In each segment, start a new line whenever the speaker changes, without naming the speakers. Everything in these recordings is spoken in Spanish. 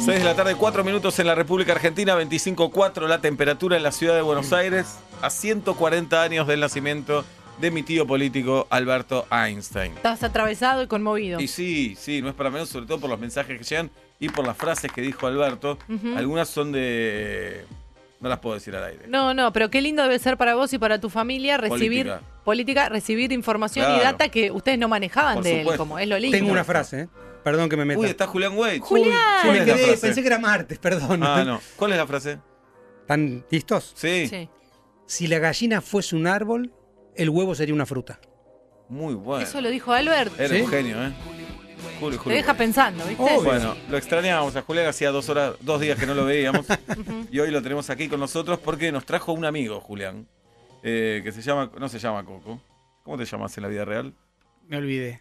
6 de la tarde, 4 minutos en la República Argentina, 25,4 la temperatura en la ciudad de Buenos Aires, a 140 años del nacimiento de mi tío político Alberto Einstein.
Estás atravesado y conmovido.
Y sí, no es para menos, sobre todo por los mensajes que llegan y por las frases que dijo Alberto. Algunas son de... no las puedo decir al aire.
No, pero qué lindo debe ser para vos y para tu familia recibir recibir información y data que ustedes no manejaban
Por
de
supuesto.
él, como es lo lindo.
Tengo una frase, Perdón que me meta.
Uy, está Julián Wade.
Julián.
Sí, me
¿Cuál es la
quedé,
frase?
pensé que era martes, perdón.
Ah, no. ¿Cuál es la frase?
¿Están listos?
Sí.
Sí.
Si la gallina fuese un árbol, el huevo sería una fruta.
Muy bueno.
Eso lo dijo Albert.
Era
¿Sí?
un genio, ¿eh? Julio
Te deja
Wade.
pensando, ¿viste?
Obvio.
Bueno, lo extrañábamos a Julián, hacía 2 días que no lo veíamos. Y hoy lo tenemos aquí con nosotros porque nos trajo un amigo, Julián, que no se llama Coco. ¿Cómo te llamas en la vida real?
Me olvidé.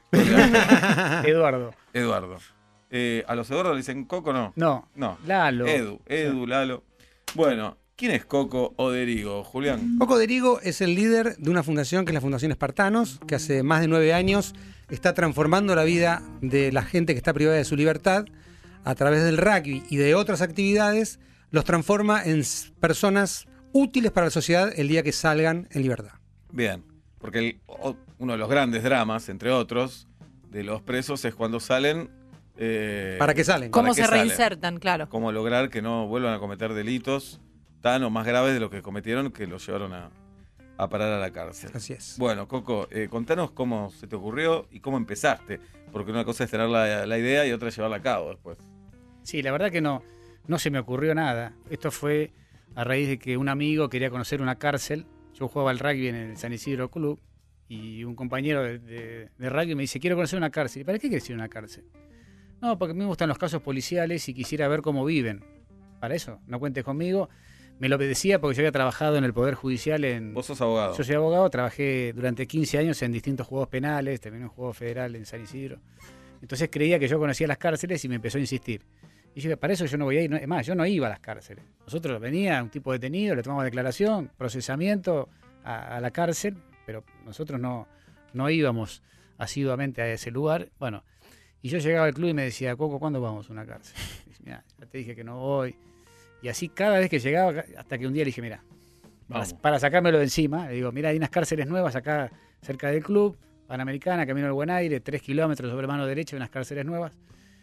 Eduardo.
Eduardo. ¿A los Eduardo le dicen Coco no?
No.
No.
Lalo.
Edu, Lalo. Bueno, ¿quién es Coco Oderigo, Julián?
Coco Derigo es el líder de una fundación que es la Fundación Espartanos, que hace más de 9 años está transformando la vida de la gente que está privada de su libertad a través del rugby y de otras actividades, los transforma en personas útiles para la sociedad el día que salgan en libertad.
Bien, porque uno de los grandes dramas, entre otros, de los presos es cuando salen...
¿Para qué salen?
¿Cómo
¿para qué
se
salen?
reinsertan? Claro.
Cómo lograr que no vuelvan a cometer delitos tan o más graves de lo que cometieron, que los llevaron a parar a la cárcel.
Así es.
Bueno, Coco, contanos cómo se te ocurrió y cómo empezaste, porque una cosa es tener la idea y otra es llevarla a cabo después.
Sí, la verdad que no se me ocurrió nada. Esto fue a raíz de que un amigo quería conocer una cárcel. Yo jugaba al rugby en el San Isidro Club y un compañero de rugby me dice, quiero conocer una cárcel. ¿Y para qué quieres ir a una cárcel? No, porque a mí me gustan los casos policiales y quisiera ver cómo viven. Para eso, no cuentes conmigo. Me lo obedecía porque yo había trabajado en el Poder Judicial en...
Vos sos abogado.
Yo soy abogado, trabajé durante 15 años en distintos juegos penales, también en un juego federal en San Isidro. Entonces creía que yo conocía las cárceles y me empezó a insistir. Y yo dije, para eso yo no voy a ir. Es más, yo no iba a las cárceles. Nosotros venía un tipo detenido, le tomamos declaración, procesamiento a la cárcel, pero nosotros no íbamos asiduamente a ese lugar. Bueno, y yo llegaba al club y me decía, Coco, ¿cuándo vamos a una cárcel? Y dice, mira, ya te dije que no voy. Y así cada vez que llegaba, hasta que un día le dije, mira, para sacármelo de encima, le digo, mira, hay unas cárceles nuevas acá cerca del club, Panamericana, Camino del Buen Aire, 3 kilómetros sobre mano derecha, hay unas cárceles nuevas.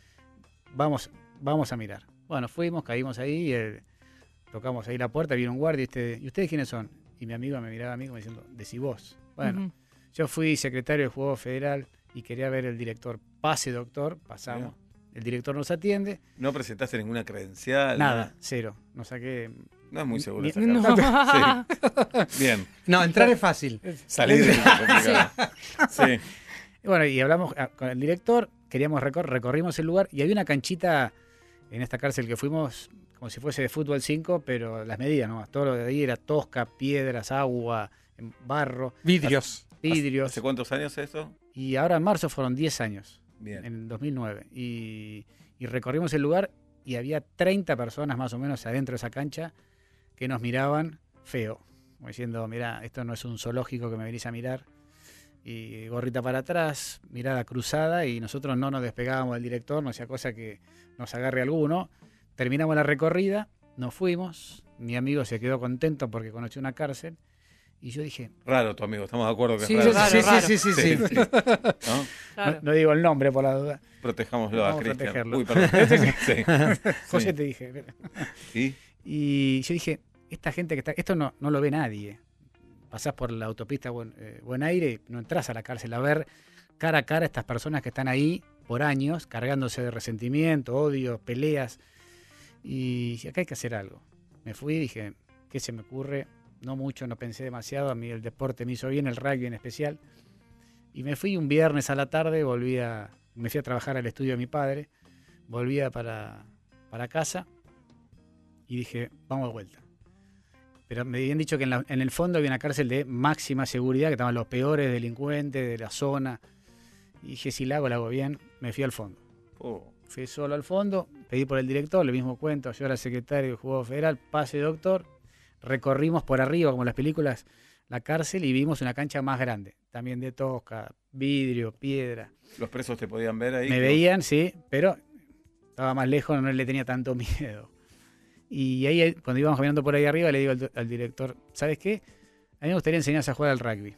Vamos a mirar. Bueno, fuimos, caímos ahí, tocamos ahí la puerta, vino un guardia y ustedes quiénes son? Y mi amigo me miraba a mí como diciendo, decí vos. Bueno, yo fui secretario del Juego Federal y quería ver el director. Pase, doctor, pasamos. Bien. El director nos atiende.
¿No presentaste ninguna credencial?
Nada, cero. No saqué...
No es muy seguro esa
No.
Sí. Bien.
No, entrar es fácil.
Salir de complicado. Sí.
Bueno, y hablamos con el director, queríamos recorrimos el lugar y había una canchita en esta cárcel que fuimos como si fuese de fútbol 5, pero las medidas, ¿no? Todo lo de ahí era tosca, piedras, agua, barro.
Vidrios.
¿Hace
cuántos años es esto?
Y ahora en marzo fueron 10 años.
Bien.
En el 2009. Y recorrimos el lugar y había 30 personas más o menos adentro de esa cancha que nos miraban feo. Como diciendo, mira, esto no es un zoológico que me venís a mirar. Y gorrita para atrás, mirada cruzada, y nosotros no nos despegábamos del director, no sea cosa que nos agarre alguno. Terminamos la recorrida, nos fuimos, mi amigo se quedó contento porque conoció una cárcel, y yo dije...
Raro tu amigo, estamos de acuerdo que
Sí,
es raro.
raro.
sí.
¿No?
Claro.
No digo el nombre por la duda.
Protejámoslo a
Vamos a
Cristian.
protegerlo.
Uy, perdón. Sí.
José te dije.
¿Y?
Y yo dije, esta gente que está... Esto no lo ve nadie. Pasás por la autopista Buen Aire, no entras a la cárcel a ver cara a cara a estas personas que están ahí por años, cargándose de resentimiento, odio, peleas. Y dije, acá hay que hacer algo. Me fui y dije, ¿qué se me ocurre? No mucho, no pensé demasiado. A mí el deporte me hizo bien, el rugby en especial. Y me fui un viernes a la tarde, me fui a trabajar al estudio de mi padre, volvía para casa y dije, vamos de vuelta. Pero me habían dicho que en el fondo había una cárcel de máxima seguridad, que estaban los peores delincuentes de la zona. Y dije, si la hago bien. Me fui al fondo. Fui solo al fondo, pedí por el director, el mismo cuento. Yo era secretario del Juego Federal, pase doctor. Recorrimos por arriba, como en las películas, la cárcel y vimos una cancha más grande. También de tosca, vidrio, piedra.
¿Los presos te podían ver ahí?
Me veían, sí, pero estaba más lejos, no le tenía tanto miedo. Y ahí, cuando íbamos caminando por ahí arriba, le digo al director, ¿sabes qué? A mí me gustaría enseñarse a jugar al rugby.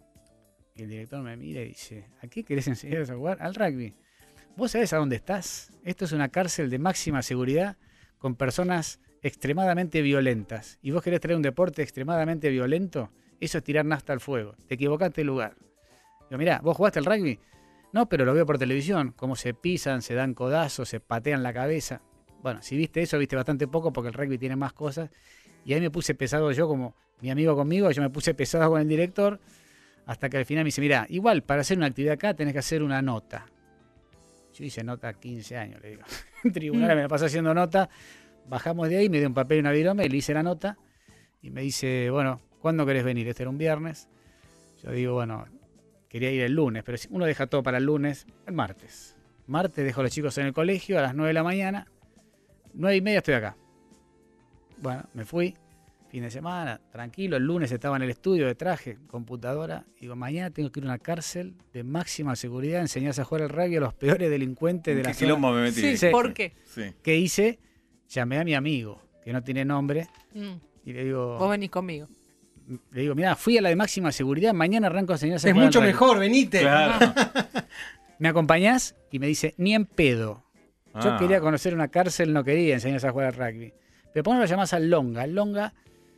Y el director me mira y dice, ¿a qué querés enseñarse a jugar? Al rugby. ¿Vos sabés a dónde estás? Esto es una cárcel de máxima seguridad con personas extremadamente violentas. ¿Y vos querés traer un deporte extremadamente violento? Eso es tirar nafta al fuego. Te equivocaste de lugar. Digo, mirá, ¿vos jugaste al rugby? No, pero lo veo por televisión. Cómo se pisan, se dan codazos, se patean la cabeza. Bueno, si viste eso, viste bastante poco porque el rugby tiene más cosas. Y ahí me puse pesado yo, como mi amigo conmigo, yo me puse pesado con el director, hasta que al final me dice, mirá, igual para hacer una actividad acá tenés que hacer una nota. Yo hice nota 15 años, le digo. En tribunal me la pasé haciendo nota. Bajamos de ahí, me dio un papel y una virome, le hice la nota. Y me dice, bueno, ¿cuándo querés venir? Este era un viernes. Yo digo, bueno, quería ir el lunes, pero si uno deja todo para el lunes, el martes. Martes dejo a los chicos en el colegio a las 9 de la mañana. 9:30 estoy acá. Bueno, me fui. Fin de semana, tranquilo. El lunes estaba en el estudio de traje, computadora. Digo, mañana tengo que ir a una cárcel de máxima seguridad, enseñarse a jugar al rugby a los peores delincuentes de la zona.
¿Qué quilombo me metí?
Sí, ¿por qué?
Sí.
¿Qué hice? Llamé a mi amigo, que no tiene nombre, y le digo...
Vos venís conmigo.
Le digo, mirá, fui a la de máxima seguridad, mañana arranco a enseñarse a
Es
jugar
mucho
al rugby.
mejor, venite.
Claro.
¿Me acompañás? Y me dice, ni en pedo. Yo quería conocer una cárcel, no quería enseñarse a jugar al rugby. Pero ¿por qué no lo llamás al Longa? El Longa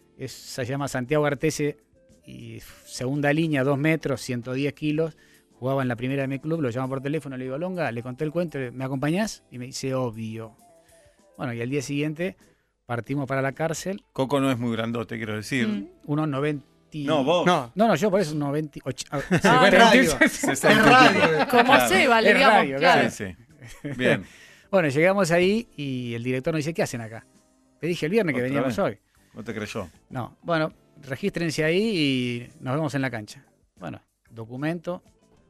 se llama Santiago Artese y segunda línea, 2 metros, 110 kilos. Jugaba en la primera de mi club, lo llamo por teléfono, le digo, Longa, le conté el cuento, ¿me acompañás? Y me dice, obvio. Bueno, y al día siguiente partimos para la cárcel.
Coco no es muy grandote, quiero decir.
Unos 90...
No, vos.
No, yo por eso 98...
Es radio. Es radio.
Como
Claro.
Seba, le
Es
digamos,
radio,
claro.
Sí, sí. Bien.
Bueno, llegamos ahí y el director nos dice, ¿qué hacen acá? Le dije el viernes que
¿Otra
veníamos
vez?
hoy.
No te creyó.
No, bueno, regístrense ahí y nos vemos en la cancha. Bueno, documento,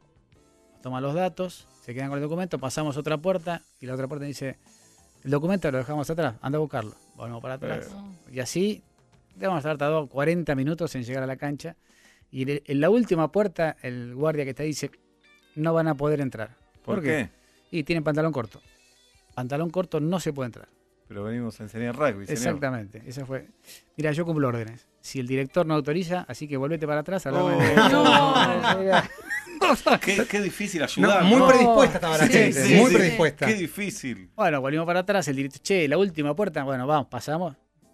nos toman los datos, se quedan con el documento, pasamos otra puerta y la otra puerta dice, el documento lo dejamos atrás, anda a buscarlo. Volvemos para atrás. Y así, debemos estar tardados 40 minutos en llegar a la cancha. Y en la última puerta, el guardia que está ahí dice, no van a poder entrar.
¿Por qué?
Y tienen pantalón corto. Pantalón corto no se puede entrar.
Pero venimos a enseñar rugby, señor.
Exactamente, eso fue. Mira, yo cumplo órdenes. Si el director no autoriza, así que volvete para atrás.
Qué difícil
No,
ayudar.
muy
¿no?
predispuesta estaba la
Sí,
gente.
sí,
muy
sí.
predispuesta.
Qué difícil.
Bueno, volvimos para atrás. El director, che, la última puerta. Bueno, vamos, pasamos.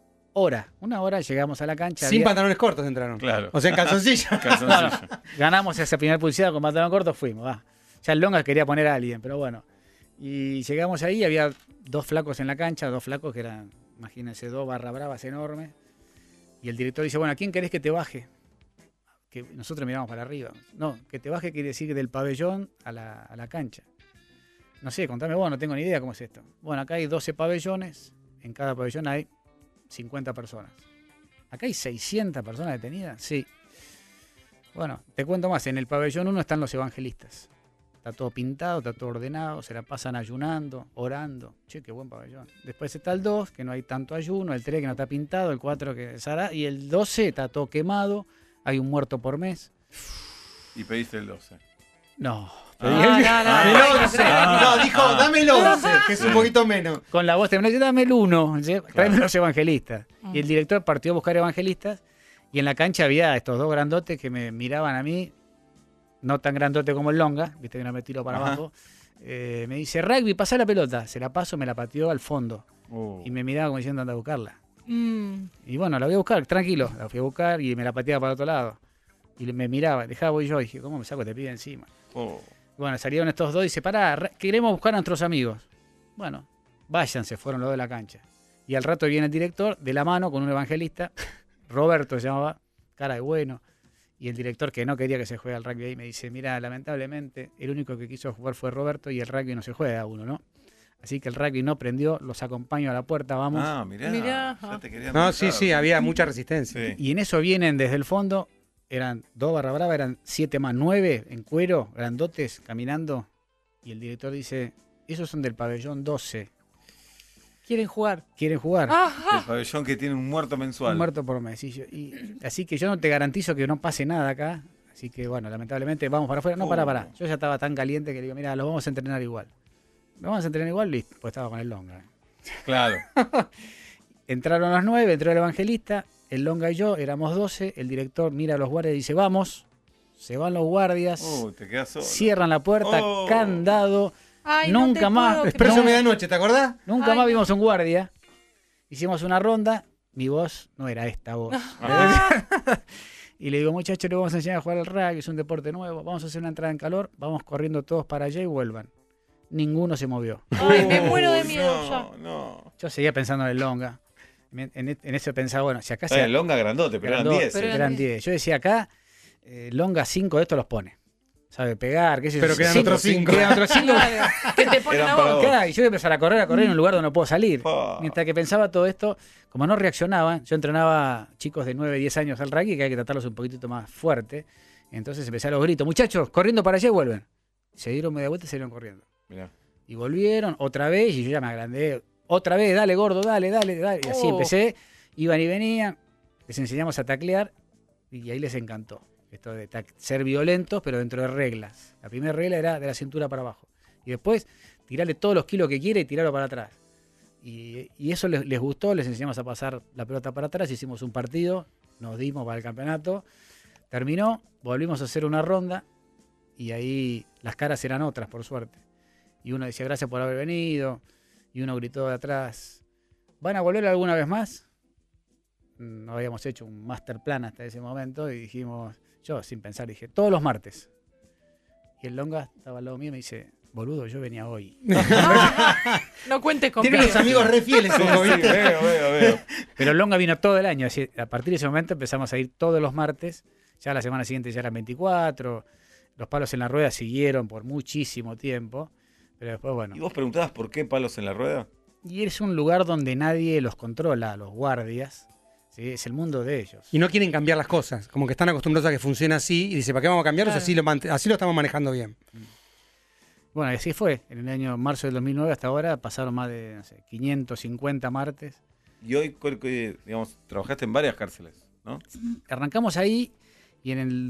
Una hora, llegamos a la cancha.
Sin pantalones cortos entraron.
Claro.
O sea, en calzoncillo.
Calzoncillo.
Ganamos esa primera pulsada con pantalón corto, fuimos. Va. Ya el Longa quería poner a alguien, pero bueno. Y llegamos ahí, había 2 flacos en la cancha, 2 flacos que eran, imagínense, 2 barra bravas enormes. Y el director dice, bueno, ¿a quién querés que te baje? Que nosotros miramos para arriba. No, que te baje quiere decir que del pabellón a la cancha. No sé, contame vos, no tengo ni idea cómo es esto. Bueno, acá hay 12 pabellones, en cada pabellón hay 50 personas. ¿Acá hay 600 personas detenidas? Sí. Bueno, te cuento más, en el pabellón 1 están los evangelistas. Está todo pintado, está todo ordenado, se la pasan ayunando, orando. Che, qué buen pabellón. Después está el 2, que no hay tanto ayuno, el 3 que no está pintado, el 4 que Sara, y el 12 está todo quemado, hay un muerto por mes.
Y pediste el 12.
No.
No, no,
El
no,
11. No, dijo, dame el 11, que es un poquito menos.
Con la voz temblorosa, dame el 1, tráeme los evangelistas. Y el director partió a buscar evangelistas, y en la cancha había estos 2 grandotes que me miraban a mí, no tan grandote como el Longa, viste que no me tiro para abajo. Me dice, rugby, pasá la pelota. Se la paso, me la pateó al fondo. Y me miraba como diciendo, anda a buscarla. Y bueno, la voy a buscar, tranquilo. La fui a buscar y me la pateaba para otro lado. Y me miraba, dejaba, voy yo. Y dije, ¿cómo me saco este pibe encima? Bueno, salieron estos 2 y dice, pará, queremos buscar a nuestros amigos. Bueno, váyanse, fueron los de la cancha. Y al rato viene el director, de la mano, con un evangelista. Roberto se llamaba, cara de bueno. Y el director, que no quería que se juegue al rugby ahí, me dice, mira, lamentablemente, el único que quiso jugar fue Roberto y el rugby no se juega a uno, ¿no? Así que el rugby no prendió, los acompaño a la puerta, vamos.
Ah, mirá.
Mirá.
Ya te querían
No,
matar.
sí, había mucha resistencia.
Sí.
Y en eso vienen desde el fondo, eran 2 barra brava, eran 7 más 9 en cuero, grandotes, caminando. Y el director dice, esos son del pabellón 12.
¿Quieren jugar?
¿Quieren jugar?
El pabellón que tiene un muerto mensual.
Un muerto por mes. Y así que yo no te garantizo que no pase nada acá. Así que bueno, lamentablemente vamos para afuera. No, para. Yo ya estaba tan caliente que le digo, mira, los vamos a entrenar igual. ¿lo vamos a entrenar igual? Listo, pues estaba con el Longa.
Claro.
Entraron a las 9, entró el evangelista, el Longa y yo, éramos 12, el director mira a los guardias y dice, vamos, se van los guardias,
Te quedas solo.
cierran la puerta, candado,
Ay,
nunca más,
Expreso medianoche, ¿te acordás?
nunca más vimos un guardia, hicimos una ronda, mi voz no era esta voz. Y le digo, muchachos, le vamos a enseñar a jugar al rugby, es un deporte nuevo, vamos a hacer una entrada en calor, vamos corriendo todos para allá y vuelvan. Ninguno se movió.
Ay, me muero de miedo ya.
No.
Yo seguía pensando en el Longa. En eso pensaba, bueno, si acá
El Longa grandote, pero eran 10.
Eran 10. Yo decía, acá, Longa 5 de estos los pone. Sabe pegar, qué sé yo.
Pero quedan otros 5.
Quedan otros 5.
Que te ponen
Eran
a
para
vos.
vos.
Claro, y yo voy a empezar a correr en un lugar donde no puedo salir.
Oh.
Mientras que pensaba todo esto, como no reaccionaban, yo entrenaba chicos de 9, 10 años al rugby, que hay que tratarlos un poquitito más fuerte. Entonces empecé a los gritos, muchachos, corriendo para allá y vuelven. Se dieron media vuelta y salieron corriendo.
Mirá.
Y volvieron otra vez, y yo ya me agrandé. Otra vez, dale gordo, dale. Y así empecé, iban y venían, les enseñamos a taclear, y ahí les encantó. Esto de ser violentos, pero dentro de reglas. La primera regla era de la cintura para abajo. Y después, tirarle todos los kilos que quiere y tirarlo para atrás. Y eso les gustó, les enseñamos a pasar la pelota para atrás, hicimos un partido, nos dimos para el campeonato, terminó, volvimos a hacer una ronda, y ahí las caras eran otras, por suerte. Y uno decía, gracias por haber venido, y uno gritó de atrás, ¿van a volver alguna vez más? No habíamos hecho un master plan hasta ese momento, y dijimos, yo sin pensar dije, todos los martes. Y el Longa estaba al lado mío y me dice, boludo, yo venía hoy.
No cuentes conmigo.
Tiene unos amigos re fieles, como viste.
Veo.
Pero el Longa vino todo el año, así, a partir de ese momento empezamos a ir todos los martes, ya la semana siguiente ya eran 24, los palos en la rueda siguieron por muchísimo tiempo, pero después bueno.
¿Y vos preguntabas por qué palos en la rueda?
Y es un lugar donde nadie los controla, los guardias, ¿sí? Es el mundo de ellos.
Y no quieren cambiar las cosas, como que están acostumbrados a que funcione así, y dice, ¿para qué vamos a cambiarlos?
Claro.
Así lo estamos manejando bien.
Bueno, y así fue. En el año marzo del 2009 hasta ahora pasaron más de 550 martes.
Y hoy, digamos, trabajaste en varias cárceles, ¿no?
Arrancamos ahí y en el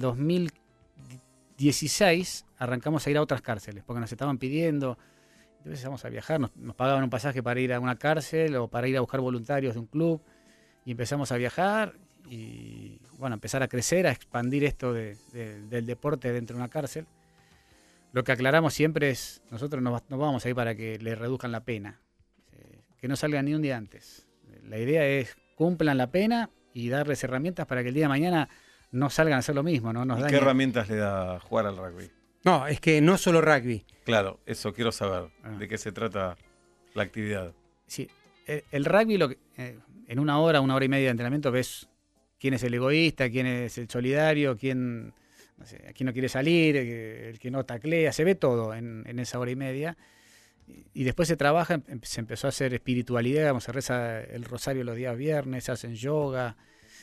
2016 arrancamos a ir a otras cárceles porque nos estaban pidiendo. Entonces empezamos a viajar, nos pagaban un pasaje para ir a una cárcel o para ir a buscar voluntarios de un club y empezamos a viajar y bueno, empezar a crecer, a expandir esto del deporte dentro de una cárcel. Lo que aclaramos siempre es, nosotros no vamos ahí para que le reduzcan la pena, que no salgan ni un día antes. La idea es cumplan la pena y darles herramientas para que el día de mañana no salgan a hacer lo mismo, ¿no?
¿Y qué herramientas le da jugar al rugby?
No, es que no solo rugby.
Claro, eso quiero saber. ¿De qué se trata la actividad?
Sí, el rugby, en una hora y media de entrenamiento ves quién es el egoísta, quién es el solidario, quién no quiere salir, el que no taclea, se ve todo en esa hora y media. Y después se trabaja, se empezó a hacer espiritualidad, se reza el rosario los días viernes, hacen yoga,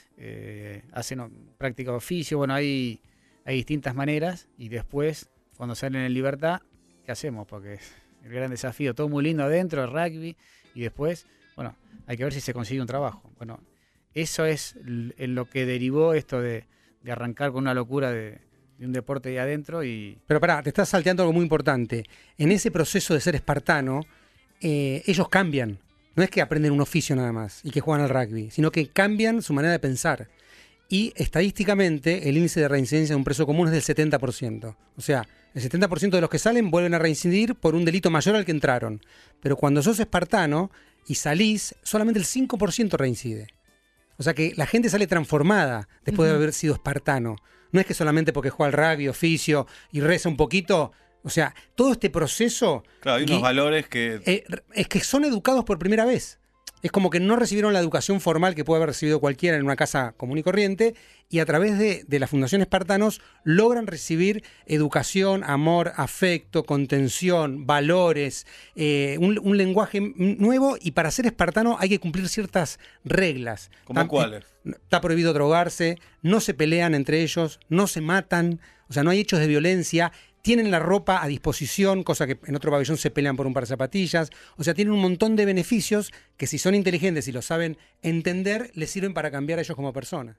hacen práctica de oficio, bueno, hay distintas maneras y después, cuando salen en libertad, ¿qué hacemos? Porque es el gran desafío, todo muy lindo adentro, el rugby, y después, bueno, hay que ver si se consigue un trabajo. Bueno, eso es en lo que derivó esto de arrancar con una locura de un deporte ahí adentro y...
Pero pará, te estás salteando algo muy importante. En ese proceso de ser espartano, ellos cambian. No es que aprenden un oficio nada más y que juegan al rugby, sino que cambian su manera de pensar. Y estadísticamente el índice de reincidencia de un preso común es del 70%. O sea, el 70% de los que salen vuelven a reincidir por un delito mayor al que entraron. Pero cuando sos espartano y salís, solamente el 5% reincide. O sea que la gente sale transformada después de haber sido espartano. No es que solamente porque juega al rugby, oficio y reza un poquito. O sea, todo este proceso...
Claro, hay unos valores que...
es que son educados por primera vez. Es como que no recibieron la educación formal que puede haber recibido cualquiera en una casa común y corriente, y a través de la Fundación Espartanos logran recibir educación, amor, afecto, contención, valores, un lenguaje nuevo, y para ser espartano hay que cumplir ciertas reglas.
¿Cómo cuáles?
Está prohibido drogarse, no se pelean entre ellos, no se matan, o sea, no hay hechos de violencia. Tienen la ropa a disposición, cosa que en otro pabellón se pelean por un par de zapatillas. O sea, tienen un montón de beneficios que si son inteligentes y lo saben entender, les sirven para cambiar a ellos como personas.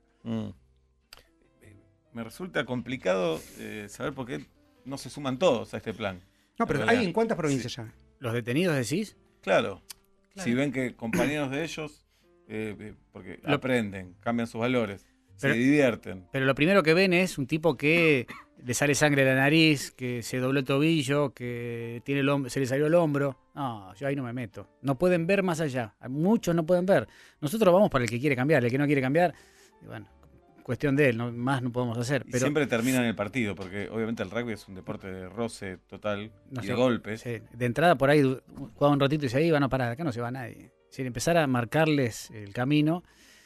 Me resulta complicado saber por qué no se suman todos a este plan.
No, pero ¿hay en cuántas provincias ya?
¿Los detenidos decís?
Claro. Si ven que compañeros de ellos, porque aprenden, cambian sus valores, se divierten.
Pero lo primero que ven es un tipo que le sale sangre de la nariz, que se dobló el tobillo, que se le salió el hombro. No, yo ahí no me meto. No pueden ver más allá. Muchos no pueden ver. Nosotros vamos para el que quiere cambiar. El que no quiere cambiar, bueno, cuestión de él, más no podemos hacer.
Pero siempre termina en el partido, porque obviamente el rugby es un deporte de roce total y de golpes.
Sí. De entrada por ahí jugaba un ratito y se iba, no pará, acá no se va nadie. Es decir, empezar a marcarles el camino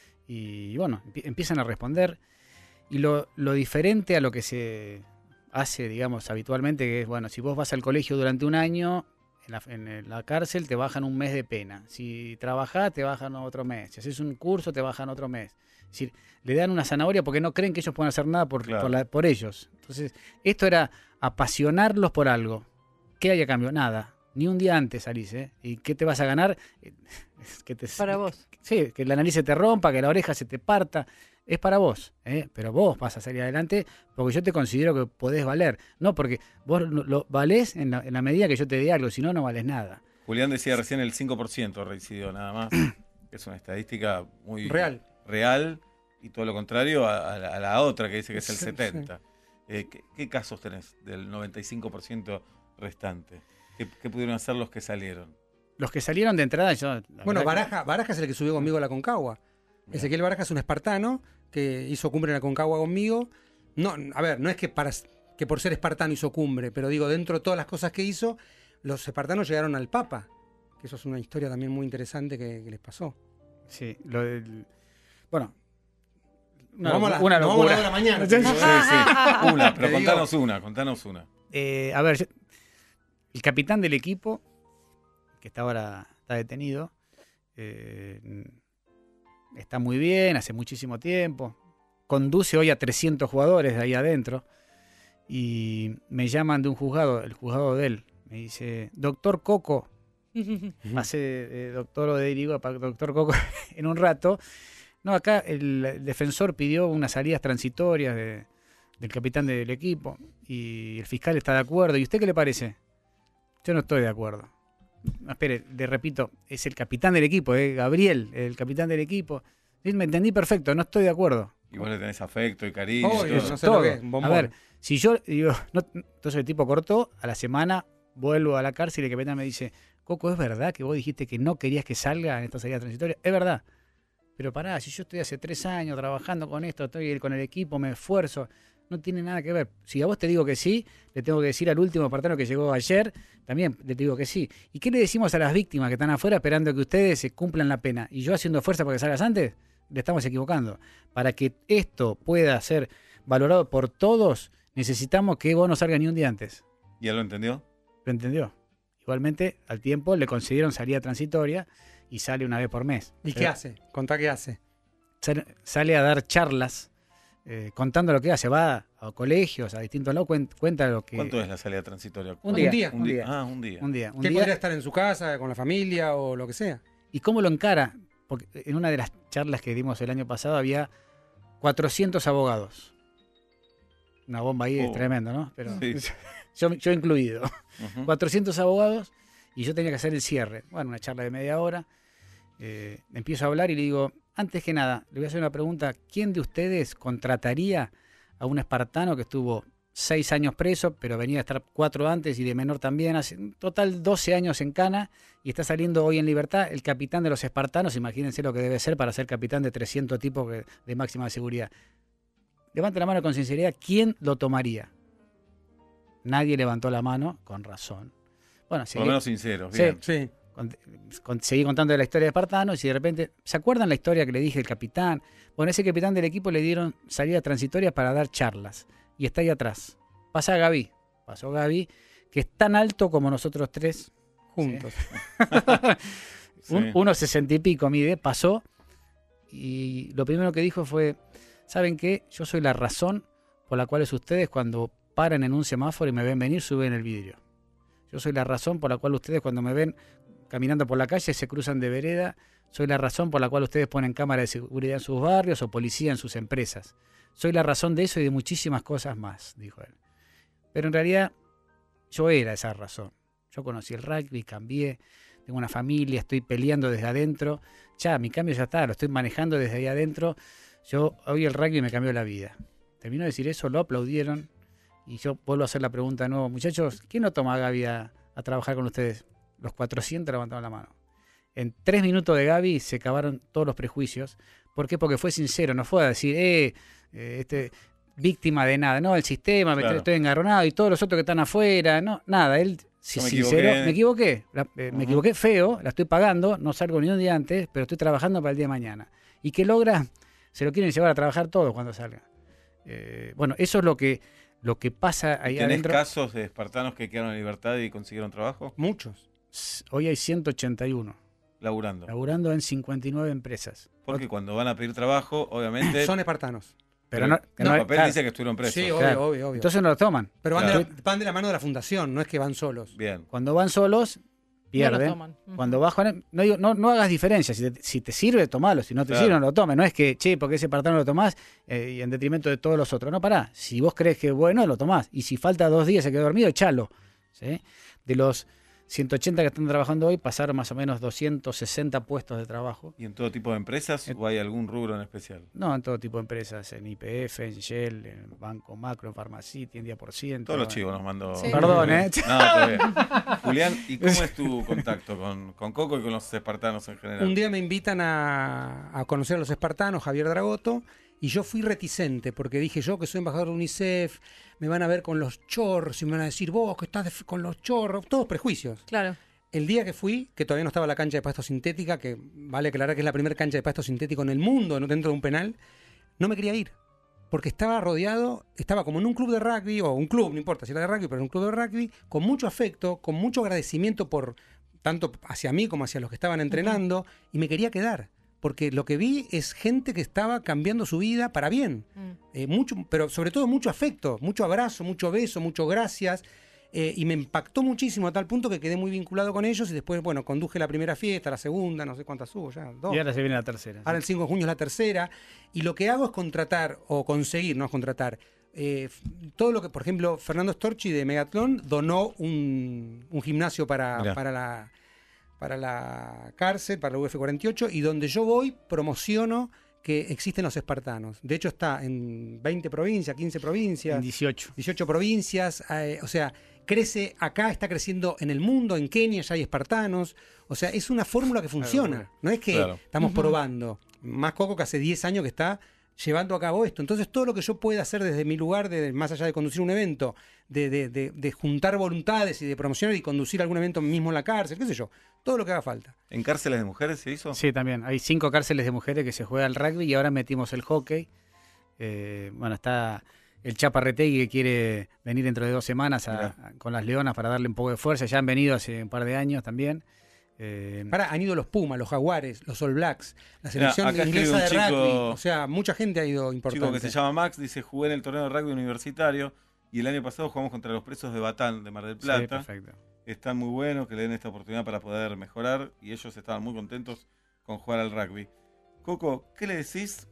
y bueno, empiezan a responder. Y lo diferente a lo que se hace, digamos, habitualmente, que es, bueno, si vos vas al colegio durante un año, en la cárcel te bajan un mes de pena. Si trabajás, te bajan otro mes. Si haces un curso, te bajan otro mes. Es decir, le dan una zanahoria porque no creen que ellos puedan hacer nada por ellos. Entonces, esto era apasionarlos por algo. ¿Qué hay a cambio? Nada. Ni un día antes salís, ¿eh? ¿Y qué te vas a ganar?
Para vos.
Sí, que la nariz se te rompa, que la oreja se te parta. Es para vos, pero vos vas a salir adelante porque yo te considero que podés valer. No porque vos lo valés en la medida que yo te dé algo, si no, no valés nada.
Julián decía recién el 5% reincidió nada más. Es una estadística muy real y todo lo contrario a la otra que dice que es el 70%. Sí. ¿Qué casos tenés del 95% restante? ¿Qué pudieron hacer los que salieron?
Los que salieron de entrada,
Bueno, Baraja es el que subió conmigo a la Concagua. Ezequiel Baraja es un espartano que hizo cumbre en la Concagua conmigo. No, a ver, no es que por ser espartano hizo cumbre, pero digo, dentro de todas las cosas que hizo, los espartanos llegaron al Papa, que eso es una historia también muy interesante que les pasó.
Sí, bueno,
vamos a la hora de la mañana.
Sí. Una, pero contanos una.
A ver, el capitán del equipo, que está detenido, está muy bien, hace muchísimo tiempo. Conduce hoy a 300 jugadores de ahí adentro. Y me llaman de un juzgado, el juzgado de él. Me dice, doctor Coco. Hace doctor o derivo para doctor Coco en un rato. No, acá el defensor pidió unas salidas transitorias del capitán del equipo. Y el fiscal está de acuerdo. ¿Y usted qué le parece? Yo no estoy de acuerdo. Espere, le repito, es el capitán del equipo, Gabriel, el capitán del equipo. Me entendí perfecto, no estoy de acuerdo.
Y vos le tenés afecto y cariño.
No sé lo que es,
a ver, si yo digo, entonces el tipo cortó, a la semana vuelvo a la cárcel y el capitán me dice, Coco, ¿es verdad que vos dijiste que no querías que salga en esta salida transitoria? Es verdad. Pero pará, si yo estoy hace 3 años trabajando con esto, estoy con el equipo, me esfuerzo, no tiene nada que ver. Si a vos te digo que sí, le tengo que decir al último espartano que llegó ayer, también le digo que sí. ¿Y qué le decimos a las víctimas que están afuera esperando que ustedes se cumplan la pena? Y yo haciendo fuerza para que salgas antes, le estamos equivocando. Para que esto pueda ser valorado por todos, necesitamos que vos no salgas ni un día antes.
¿Ya lo entendió?
Lo entendió. Igualmente, al tiempo le concedieron salida transitoria y sale una vez por mes.
¿Y qué hace? Contá qué hace.
Sale a dar charlas contando lo que hace, va a colegios, a distintos lados, cuenta lo que...
¿Cuánto es la salida transitoria?
Un día.
Ah, un día.
¿Qué podría estar en su casa, con la familia o lo que sea?
¿Y cómo lo encara? Porque en una de las charlas que dimos el año pasado había 400 abogados. Una bomba ahí es tremendo, ¿no? Pero sí. yo incluido. 400 abogados y yo tenía que hacer el cierre. Bueno, una charla de media hora. Empiezo a hablar y le digo, antes que nada, le voy a hacer una pregunta. ¿Quién de ustedes contrataría a un espartano que estuvo 6 años preso, pero venía a estar 4 antes y de menor también, hace en total 12 años en cana y está saliendo hoy en libertad, el capitán de los espartanos? Imagínense lo que debe ser para ser capitán de 300 tipos de máxima seguridad. Levante la mano con sinceridad, ¿quién lo tomaría? Nadie levantó la mano, con razón. Bueno,
por lo menos sinceros, bien.
Sí. Seguí contando de la historia de espartanos y de repente, ¿se acuerdan la historia que le dije del capitán? Bueno, ese capitán del equipo le dieron salida transitoria para dar charlas. Y está ahí atrás. Pasó Gaby, que es tan alto como nosotros 3 juntos. Sí. 1,60 y pico mide, pasó. Y lo primero que dijo fue, ¿saben qué? Yo soy la razón por la cual ustedes cuando paran en un semáforo y me ven venir, suben el vidrio. Yo soy la razón por la cual ustedes cuando me ven caminando por la calle se cruzan de vereda. Soy la razón por la cual ustedes ponen cámara de seguridad en sus barrios o policía en sus empresas. Soy la razón de eso y de muchísimas cosas más, dijo él. Pero en realidad yo era esa razón. Yo conocí el rugby, cambié, tengo una familia, estoy peleando desde adentro. Mi cambio ya está, lo estoy manejando desde ahí adentro. Hoy el rugby me cambió la vida. Terminó de decir eso, lo aplaudieron y yo vuelvo a hacer la pregunta de nuevo. Muchachos, ¿quién no toma a Gaby a trabajar con ustedes? Los 400 levantaron la mano. En 3 minutos de Gaby se acabaron todos los prejuicios. ¿Por qué? Porque fue sincero, no fue a decir, víctima de nada. No, el sistema, claro, estoy engarronado y todos los otros que están afuera. No, nada, él sincero, me equivoqué. Me equivoqué feo, la estoy pagando, no salgo ni un día antes, pero estoy trabajando para el día de mañana. ¿Y qué logra? Se lo quieren llevar a trabajar todos cuando salga. Bueno, eso es lo que pasa ahí adentro.
¿Tenés casos de espartanos que quedaron en libertad y consiguieron trabajo?
Muchos.
Hoy hay 181.
Laburando
en 59 empresas.
Porque cuando van a pedir trabajo, obviamente...
Son espartanos.
Pero el papel
claro,
dice que estuvieron presos.
Sí, obvio.
Entonces no lo toman.
Pero van de la mano de la fundación, no es que van solos.
Bien.
Cuando van solos, pierden.
No lo toman.
Cuando bajan, no hagas diferencia. Si te sirve, tomalo. Si no te sirve, no lo tomes. No es que, porque ese espartano lo tomás y en detrimento de todos los otros. No, pará. Si vos crees que es bueno, lo tomás. Y si falta 2 días, se quedó dormido, echalo. ¿Sí? De los 180 que están trabajando hoy, pasaron más o menos 260 puestos de trabajo.
¿Y en todo tipo de empresas o hay algún rubro en especial?
No, en todo tipo de empresas, en YPF, en Shell, en Banco Macro, en Pharmacity, en 10%.
Todos los chivos nos mandó.
Sí.
Perdón,
No, está bien. Julián, ¿y cómo es tu contacto con Coco y con los espartanos en general?
Un día me invitan a conocer a los espartanos, Javier Dragoto, y yo fui reticente, porque dije, yo que soy embajador de UNICEF, me van a ver con los chorros y me van a decir, vos que estás con los chorros, todos prejuicios.
Claro.
El día que fui, que todavía no estaba la cancha de pasto sintética, que vale aclarar que es la primera cancha de pasto sintético en el mundo, no dentro de un penal, no me quería ir, porque estaba rodeado, estaba como en un club de rugby, o un club, no importa si era de rugby, pero en un club de rugby, con mucho afecto, con mucho agradecimiento por tanto hacia mí como hacia los que estaban entrenando, y me quería quedar. Porque lo que vi es gente que estaba cambiando su vida para bien. Mucho, pero sobre todo mucho afecto, mucho abrazo, mucho beso, mucho gracias. Y me impactó muchísimo a tal punto que quedé muy vinculado con ellos. Y después, bueno, conduje la primera fiesta, la segunda, no sé cuántas hubo ya, 2.
Y ahora se viene la tercera.
Ahora el 5 de junio es la tercera. Y lo que hago es contratar, o conseguir, no es contratar, todo lo que, por ejemplo, Fernando Storchi de Megatlón donó un gimnasio para la cárcel, para la UF48, y donde yo voy promociono que existen los espartanos. De hecho está en 20 provincias, 15 provincias.
En 18
provincias, o sea, crece acá, está creciendo en el mundo, en Kenia ya hay espartanos. O sea, es una fórmula que funciona. No es que estamos probando. Más Coco que hace 10 años que está llevando a cabo esto. Entonces todo lo que yo pueda hacer desde mi lugar, más allá de conducir un evento, de juntar voluntades y de promocionar y conducir algún evento mismo en la cárcel, qué sé yo, todo lo que haga falta.
¿En cárceles de mujeres se hizo?
Sí, también. Hay 5 cárceles de mujeres que se juega el rugby y ahora metimos el hockey. Está el Chaparretegui que quiere venir dentro de 2 semanas con las Leonas para darle un poco de fuerza. Ya han venido hace un par de años también.
Han ido los Pumas, los Jaguares, los All Blacks, la selección inglesa de rugby. O sea, mucha gente ha ido importante.
Un chico que se llama Max dice, jugué en el torneo de rugby universitario y el año pasado jugamos contra los presos de Batán, de Mar del Plata.
Sí, perfecto.
Están muy buenos, que le den esta oportunidad para poder mejorar y ellos estaban muy contentos con jugar al rugby. Coco, ¿qué le decís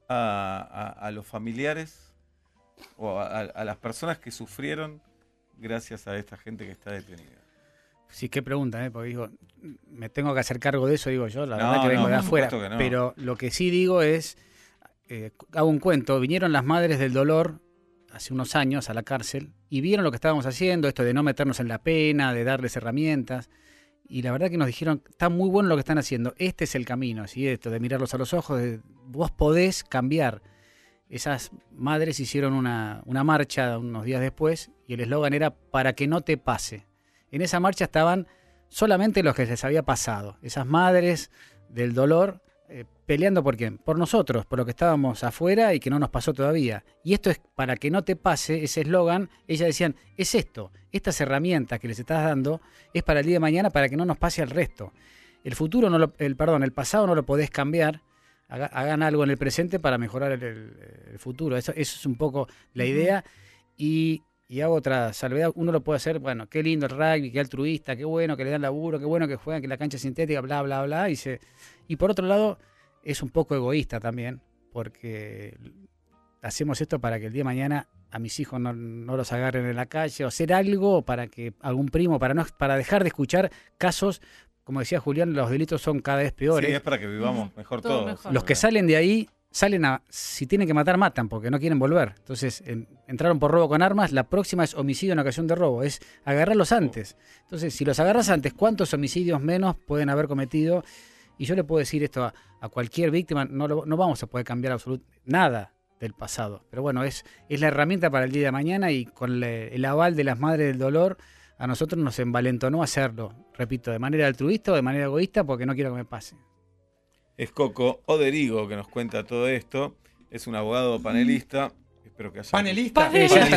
a los familiares o a las personas que sufrieron gracias a esta gente que está detenida?
Sí, qué pregunta, porque digo, me tengo que hacer cargo de eso, digo yo, la verdad que vengo de afuera.
No.
Pero lo que sí digo es, hago un cuento, vinieron las madres del dolor hace unos años a la cárcel y vieron lo que estábamos haciendo, esto de no meternos en la pena, de darles herramientas, y la verdad que nos dijeron, está muy bueno lo que están haciendo, este es el camino, así esto, de mirarlos a los ojos, vos podés cambiar. Esas madres hicieron una marcha unos días después y el eslogan era, para que no te pase. En esa marcha estaban solamente los que les había pasado, esas madres del dolor peleando por quién, por nosotros, por lo que estábamos afuera y que no nos pasó todavía. Y esto es para que no te pase, ese eslogan, ellas decían, es esto, estas herramientas que les estás dando es para el día de mañana para que no nos pase al resto. El pasado no lo podés cambiar, hagan algo en el presente para mejorar el futuro. Eso es un poco la idea. Y hago otra salvedad, uno lo puede hacer, bueno, qué lindo el rugby, qué altruista, qué bueno que le dan laburo, qué bueno que juegan, que la cancha es sintética, bla, bla, bla. Y por otro lado, es un poco egoísta también, porque hacemos esto para que el día de mañana a mis hijos no los agarren en la calle, o hacer algo para que algún primo, para dejar de escuchar casos, como decía Julián, los delitos son cada vez peores.
Sí, es para que vivamos mejor todos.
Mejor.
Los que salen de ahí, si tienen que matar, matan, porque no quieren volver. Entonces, entraron por robo con armas, la próxima es homicidio en ocasión de robo, es agarrarlos antes. Entonces, si los agarras antes, ¿cuántos homicidios menos pueden haber cometido? Y yo le puedo decir esto a cualquier víctima, no vamos a poder cambiar absolutamente nada del pasado. Pero bueno, es la herramienta para el día de mañana, y con el aval de las madres del dolor, a nosotros nos envalentonó hacerlo. Repito, de manera altruista o de manera egoísta, porque no quiero que me pase.
Es Coco Oderigo que nos cuenta todo esto. Es un abogado panelista. Espero que haya...
¿Panelista?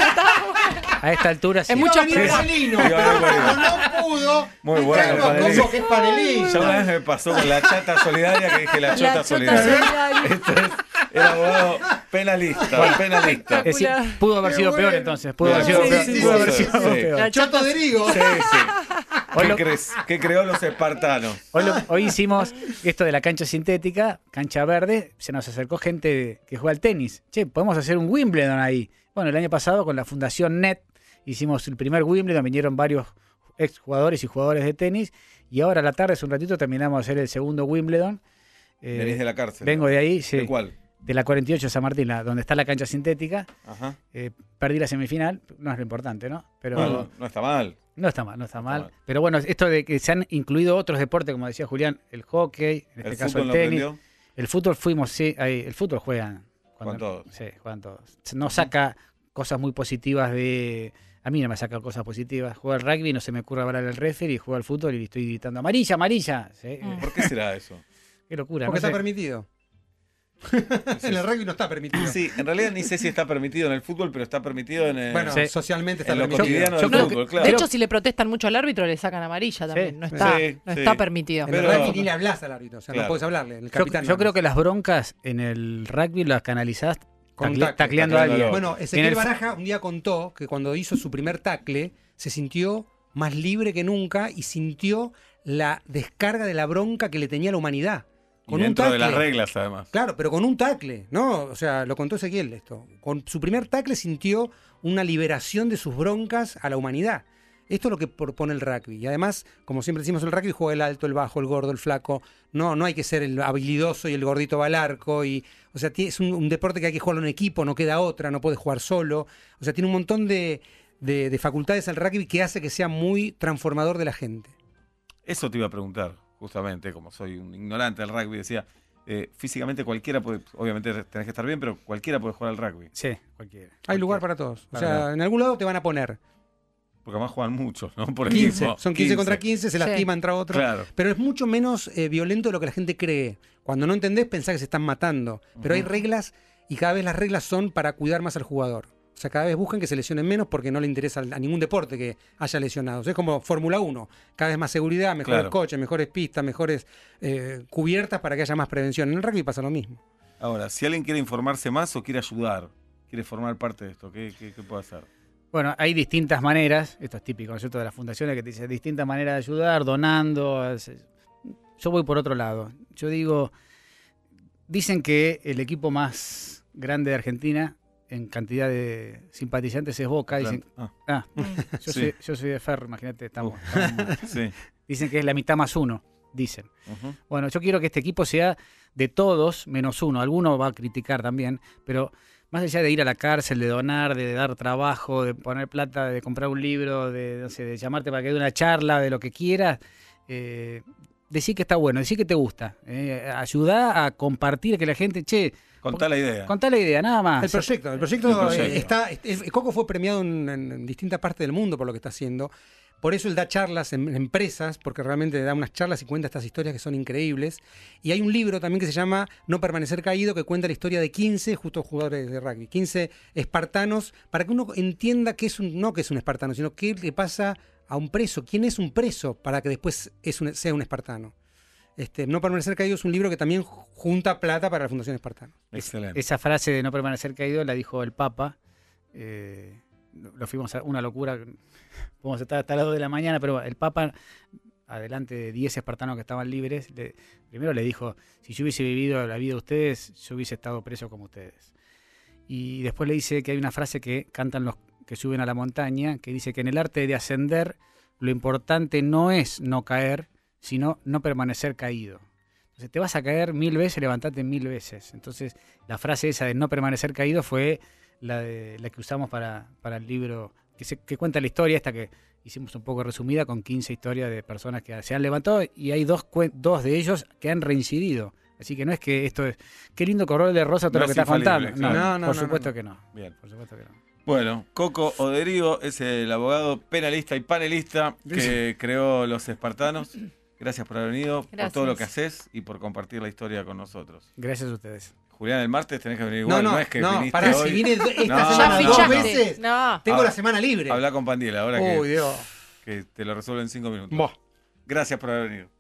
A esta altura sí.
Es mucho
panelino, pero no pudo.
Muy bueno,
panelista. Como que es panelista.
Ya una vez me pasó con la chata solidaria, que dije la chota solidaria. Esto es el abogado penalista.
Es decir, pudo haber sido peor entonces. Pudo haber sido peor.
Choto Oderigo.
Sí. ¿Qué creó los espartanos?
Hoy hicimos esto de la cancha sintética, cancha verde. Se nos acercó gente que juega al tenis. Che, podemos hacer un Wimbledon ahí. Bueno, el año pasado con la Fundación NET hicimos el primer Wimbledon, vinieron varios exjugadores y jugadores de tenis, y ahora a la tarde, hace un ratito, terminamos de hacer el segundo Wimbledon.
Venís de la cárcel.
Vengo de ahí, sí.
¿De cuál?
De la 48 San Martín, donde está la cancha sintética.
Ajá.
Perdí la semifinal, no es lo importante, ¿no? Pero
bueno, no está mal.
No está mal. Pero bueno, esto de que se han incluido otros deportes, como decía Julián, el hockey, en este caso el tenis. El fútbol el fútbol juegan.
Juegan todos.
Sí, juegan todos. No saca cosas muy positivas a mí no me saca cosas positivas. Juega al rugby, no se me ocurre hablar al referee, y juega al fútbol y estoy gritando amarilla, amarilla. ¿Sí?
¿Por qué será eso?
Qué locura.
Porque está permitido. En el rugby no está permitido.
Sí, en realidad ni sé si está permitido en el fútbol, pero está permitido en el...
Bueno, socialmente está
en lo
permitido.
cotidiano del fútbol, claro.
De hecho, si le protestan mucho al árbitro, le sacan amarilla también. No está permitido.
En el rugby ni le hablas al árbitro, o sea, no puedes hablarle. El capitán
yo creo que las broncas en el rugby las canalizás tacleando a alguien.
Bueno, Ezequiel Baraja un día contó que cuando hizo su primer tacle se sintió más libre que nunca y sintió la descarga de la bronca que le tenía la humanidad.
Con dentro un tacle, de las reglas, además.
Claro, pero con un tacle, ¿no? O sea, lo contó Ezequiel esto. Con su primer tacle sintió una liberación de sus broncas a la humanidad. Esto es lo que propone el rugby. Y además, como siempre decimos, el rugby juega el alto, el bajo, el gordo, el flaco. No hay que ser el habilidoso y el gordito va al arco. O sea, es un deporte que hay que jugarlo en equipo, no queda otra, no puedes jugar solo. O sea, tiene un montón de facultades el rugby que hace que sea muy transformador de la gente.
Eso te iba a preguntar, justamente, como soy un ignorante del rugby, decía, físicamente cualquiera puede, obviamente tenés que estar bien, pero cualquiera puede jugar al rugby.
Sí, cualquiera.
Hay lugar para todos. O sea, en algún lado te van a poner.
Porque además juegan muchos, ¿no? Por
15.
equipo.
Son 15 contra 15, se lastima, entra otro.
Claro.
Pero es mucho menos violento de lo que la gente cree. Cuando no entendés, pensás que se están matando. Pero hay reglas y cada vez las reglas son para cuidar más al jugador. O sea, cada vez buscan que se lesionen menos porque no le interesa a ningún deporte que haya lesionados. Es como Fórmula 1. Cada vez más seguridad, mejores coches, mejores pistas, mejores cubiertas para que haya más prevención. En el rugby pasa lo mismo.
Ahora, si alguien quiere informarse más o quiere ayudar, quiere formar parte de esto, ¿qué puede hacer?
Bueno, hay distintas maneras, esto es típico, ¿no es cierto?, de las fundaciones que te dicen distintas maneras de ayudar, donando. Yo voy por otro lado. Yo digo, dicen que el equipo más grande de Argentina en cantidad de simpatizantes es Boca. Dicen, yo soy de Ferro, imagínate, estamos
sí.
Dicen que es la mitad más uno, dicen. Bueno, yo quiero que este equipo sea de todos menos uno. Alguno va a criticar también, pero más allá de ir a la cárcel, de donar, de dar trabajo, de poner plata, de comprar un libro, de llamarte para que dé una charla, de lo que quieras, decir que está bueno, decir que te gusta, ayudar a compartir, que la gente,
contá la
idea, nada más.
El proyecto está, Coco fue premiado en distintas partes del mundo por lo que está haciendo. Por eso él da charlas en empresas, porque realmente da unas charlas y cuenta estas historias que son increíbles. Y hay un libro también que se llama No permanecer caído, que cuenta la historia de 15 justos jugadores de rugby, 15 espartanos, para que uno entienda no que es un espartano, sino qué le pasa a un preso, quién es un preso para que después sea un espartano. No permanecer caído es un libro que también junta plata para la Fundación Espartano.
Excelente.
Esa frase de no permanecer caído la dijo el Papa. Lo fuimos a una locura. Podemos estar hasta las 2 de la mañana, pero el Papa, adelante de 10 espartanos que estaban libres, primero le dijo, si yo hubiese vivido la vida de ustedes, yo hubiese estado preso como ustedes. Y después le dice que hay una frase que cantan los que suben a la montaña, que dice que en el arte de ascender lo importante no es no caer, sino no permanecer caído. Entonces te vas a caer 1000 veces, levantate 1000 veces. Entonces la frase esa de no permanecer caído fue la que usamos para el libro, que cuenta la historia esta que hicimos un poco resumida con 15 historias de personas que se han levantado y hay dos de ellos que han reincidido. Así que no es que esto es... Qué lindo color de rosa todo lo que estás contando.
Claro.
Por supuesto que no.
Bien.
Por supuesto que no.
Bueno, Coco Oderigo es el abogado penalista y panelista que creó Los Espartanos. Gracias por haber venido, por todo lo que haces y por compartir la historia con nosotros.
Gracias a ustedes.
Julián, el martes tenés que venir igual, no es que viniste
pará,
hoy.
Si vine esta semana
ya
2 veces,
no.
tengo la semana libre.
Habla con Pandiela ahora
Uy, Dios.
que te lo resuelve en 5 minutos.
Boh.
Gracias por haber venido.